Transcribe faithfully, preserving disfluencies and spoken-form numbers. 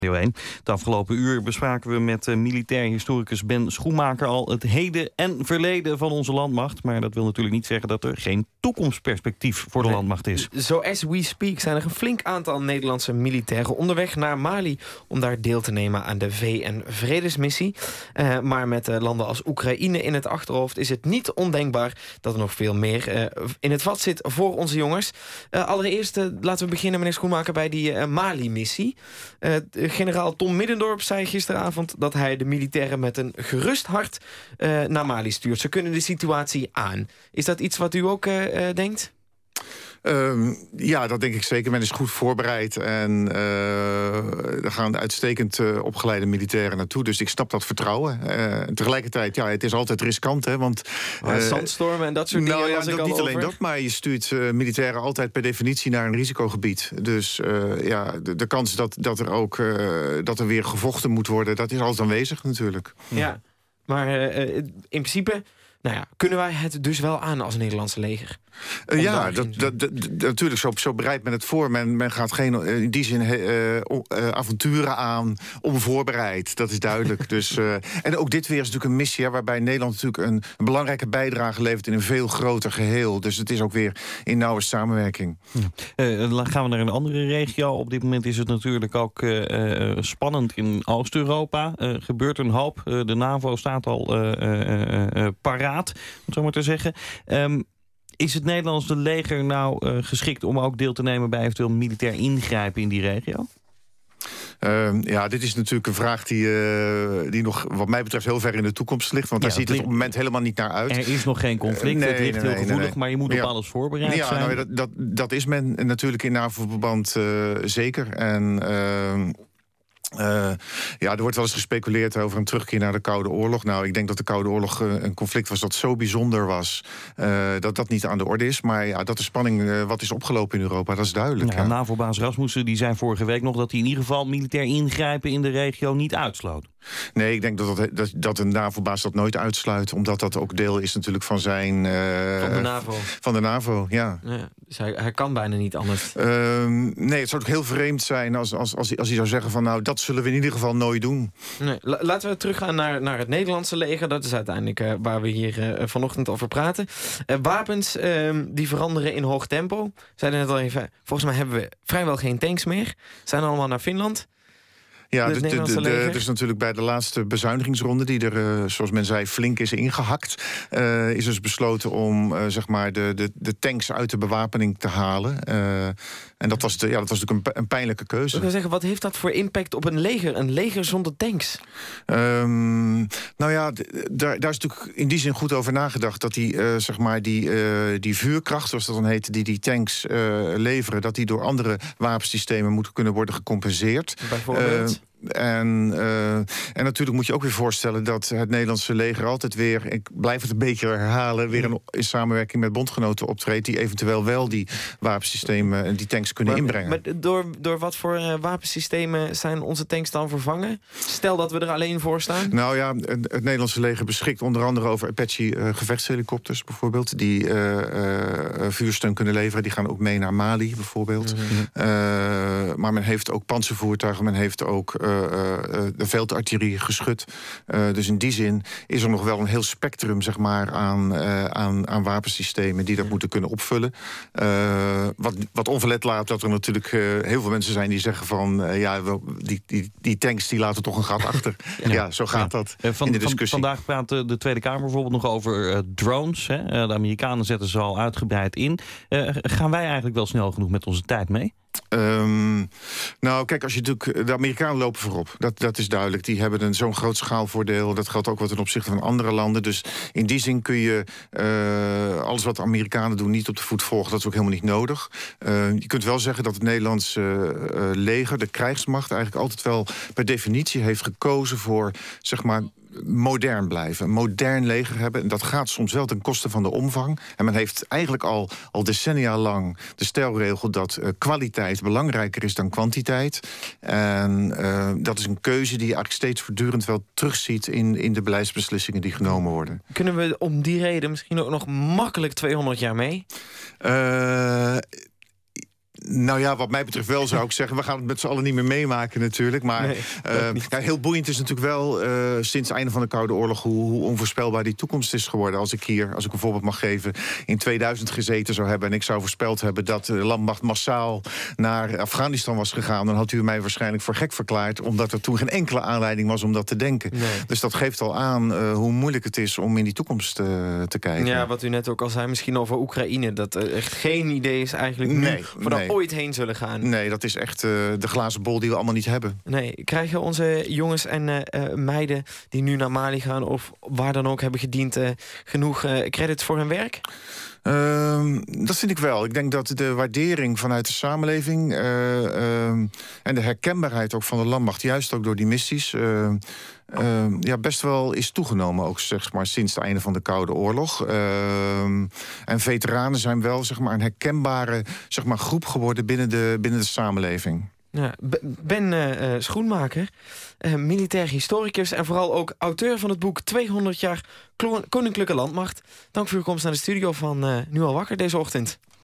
Het afgelopen uur bespraken we met uh, militair historicus Ben Schoenmaker al het heden en verleden van onze landmacht. Maar dat wil natuurlijk niet zeggen dat er geen toekomstperspectief voor de nee. landmacht is. Zo as we speak zijn er een flink aantal Nederlandse militairen onderweg naar Mali om daar deel te nemen aan de V N-vredesmissie. Uh, maar met uh, landen als Oekraïne in het achterhoofd is het niet ondenkbaar dat er nog veel meer uh, in het vat zit voor onze jongens. Uh, allereerst uh, laten we beginnen, meneer Schoenmaker, bij die uh, Mali-missie. Uh, Generaal Tom Middendorp zei gisteravond dat hij de militairen met een gerust hart uh, naar Mali stuurt. Ze kunnen de situatie aan. Is dat iets wat u ook uh, uh, denkt? Um, ja, dat denk ik zeker. Men is goed voorbereid en uh, er gaan uitstekend uh, opgeleide militairen naartoe. Dus ik snap dat vertrouwen. Uh, tegelijkertijd, ja, het is altijd riskant, hè, want uh, zandstormen en dat soort dingen. Nou ja, was ik dat, al niet over. alleen dat, maar je stuurt uh, militairen altijd per definitie naar een risicogebied. Dus uh, ja, de, de kans dat, dat er ook uh, dat er weer gevochten moet worden, dat is altijd aanwezig natuurlijk. Ja, maar uh, in principe, nou ja, kunnen wij het dus wel aan als Nederlandse leger? Uh, ja, dat, dat, dat, dat, natuurlijk, zo, zo bereidt men het voor. Men, men gaat geen, in die zin, uh, uh, avonturen aan, onvoorbereid. Dat is duidelijk. dus, uh, en ook dit weer is natuurlijk een missie, hè, waarbij Nederland natuurlijk een, een belangrijke bijdrage levert in een veel groter geheel. Dus het is ook weer in nauwe samenwerking. Ja. Uh, dan gaan we naar een andere regio. Op dit moment is het natuurlijk ook uh, uh, spannend in Oost-Europa. Uh, gebeurt een hoop. Uh, de NAVO staat al uh, uh, uh, paraat, om zo maar te zeggen. Um, Is het Nederlandse leger nou uh, geschikt om ook deel te nemen bij eventueel militair ingrijpen in die regio? Uh, ja, dit is natuurlijk een vraag die, uh, die nog wat mij betreft heel ver in de toekomst ligt. Want ja, daar ziet het op het moment helemaal niet naar uit. Er is nog geen conflict, uh, nee, het ligt nee, heel gevoelig, nee, nee. maar je moet ja. op alles voorbereid ja, zijn. Nou, dat, dat, dat is men natuurlijk in NAVO-verband uh, zeker. En Uh, Uh, ja, er wordt wel eens gespeculeerd over een terugkeer naar de Koude Oorlog. Nou, ik denk dat de Koude Oorlog uh, een conflict was dat zo bijzonder was, Uh, dat dat niet aan de orde is. Maar ja, dat de spanning uh, wat is opgelopen in Europa, dat is duidelijk. Ja, ja. NAVO-baas Rasmussen die zei vorige week nog dat hij in ieder geval militair ingrijpen in de regio niet uitsloot. Nee, ik denk dat, dat, dat, dat een NAVO-baas dat nooit uitsluit, omdat dat ook deel is natuurlijk van zijn Uh, van de NAVO. Van de NAVO, ja. ja dus hij, hij kan bijna niet anders. Uh, nee, het zou ook heel vreemd zijn als, als, als, hij, als hij zou zeggen van nou, dat zullen we in ieder geval nooit doen. Nee, la, laten we teruggaan naar, naar het Nederlandse leger. Dat is uiteindelijk uh, waar we hier uh, vanochtend over praten. Uh, wapens uh, die veranderen in hoog tempo. Zeiden net al even, volgens mij hebben we vrijwel geen tanks meer. Zijn allemaal naar Finland. Ja, de, de, de, de, dus natuurlijk bij de laatste bezuinigingsronde, die er, uh, zoals men zei, flink is ingehakt, Uh, is dus besloten om uh, zeg maar de, de, de tanks uit de bewapening te halen. Uh, en dat was, de, ja, dat was natuurlijk een, een pijnlijke keuze. Ik wil zeggen, wat heeft dat voor impact op een leger? Een leger zonder tanks? Um, nou ja, d- daar, daar is natuurlijk in die zin goed over nagedacht dat die, uh, zeg maar die, uh, die vuurkracht, zoals dat dan heet, die die tanks uh, leveren, dat die door andere wapensystemen moeten kunnen worden gecompenseerd. Bijvoorbeeld? Uh, En, uh, en natuurlijk moet je ook weer voorstellen dat het Nederlandse leger altijd weer, ik blijf het een beetje herhalen, weer een, in samenwerking met bondgenoten optreedt die eventueel wel die wapensystemen en die tanks kunnen maar, inbrengen. Maar door, door wat voor uh, wapensystemen zijn onze tanks dan vervangen? Stel dat we er alleen voor staan? Nou ja, het, het Nederlandse leger beschikt onder andere over Apache uh, gevechtshelikopters bijvoorbeeld, die uh, uh, vuursteun kunnen leveren. Die gaan ook mee naar Mali bijvoorbeeld. Mm-hmm. uh, maar men heeft ook pantservoertuigen, men heeft ook Uh, uh, de veldartillerie geschut. Uh, dus in die zin is er nog wel een heel spectrum, zeg maar, aan, uh, aan, aan wapensystemen die dat moeten kunnen opvullen. Uh, wat, wat onverlet laat dat er natuurlijk uh, heel veel mensen zijn die zeggen van Uh, ja, wel, die, die, die tanks die laten toch een gat achter. ja. ja, zo gaat ja. dat uh, van, in de discussie. Van, vandaag praat de Tweede Kamer bijvoorbeeld nog over uh, drones. Hè? Uh, de Amerikanen zetten ze al uitgebreid in. Uh, gaan wij eigenlijk wel snel genoeg met onze tijd mee? Um, nou, kijk, als je natuurlijk, de Amerikanen lopen voorop. Dat, dat is duidelijk. Die hebben een zo'n groot schaalvoordeel. Dat geldt ook wat ten opzichte van andere landen. Dus in die zin kun je uh, alles wat de Amerikanen doen niet op de voet volgen. Dat is ook helemaal niet nodig. Uh, je kunt wel zeggen dat het Nederlandse uh, leger, de krijgsmacht, eigenlijk altijd wel per definitie heeft gekozen voor, zeg maar, modern blijven, een modern leger hebben. En dat gaat soms wel ten koste van de omvang. En men heeft eigenlijk al, al decennia lang de stelregel dat uh, kwaliteit belangrijker is dan kwantiteit. En uh, dat is een keuze die je eigenlijk steeds voortdurend wel terugziet in, in de beleidsbeslissingen die genomen worden. Kunnen we om die reden misschien ook nog makkelijk tweehonderd jaar mee? Uh, Nou ja, wat mij betreft wel zou ik zeggen... we gaan het met z'n allen niet meer meemaken natuurlijk. Maar Nee, uh, ja, heel boeiend is natuurlijk wel... Uh, sinds het einde van de Koude Oorlog... Hoe, hoe onvoorspelbaar die toekomst is geworden. Als ik hier, als ik een voorbeeld mag geven... in tweeduizend gezeten zou hebben... en ik zou voorspeld hebben dat de landmacht massaal... naar Afghanistan was gegaan... dan had u mij waarschijnlijk voor gek verklaard... omdat er toen geen enkele aanleiding was om dat te denken. Nee. Dus dat geeft al aan uh, hoe moeilijk het is... om in die toekomst uh, te kijken. Ja, wat u net ook al zei, misschien over Oekraïne... dat er echt geen idee is eigenlijk nu... Nee, voor nee. dat ooit heen zullen gaan. Nee, dat is echt uh, de glazen bol die we allemaal niet hebben. Nee, krijgen onze jongens en uh, meiden die nu naar Mali gaan... of waar dan ook hebben gediend, uh, genoeg uh, credits voor hun werk? Uh, dat vind ik wel. Ik denk dat de waardering vanuit de samenleving... Uh, uh, en de herkenbaarheid ook van de landmacht... juist ook door die missies... Uh, Uh, ja, best wel is toegenomen, ook zeg maar, sinds het einde van de Koude Oorlog. Uh, en veteranen zijn wel zeg maar, een herkenbare zeg maar, groep geworden binnen de, binnen de samenleving. Ja, Ben uh, Schoenmaker, uh, militair historicus... en vooral ook auteur van het boek tweehonderd jaar Koninklijke Landmacht. Dank voor uw komst naar de studio van uh, Nu al wakker deze ochtend.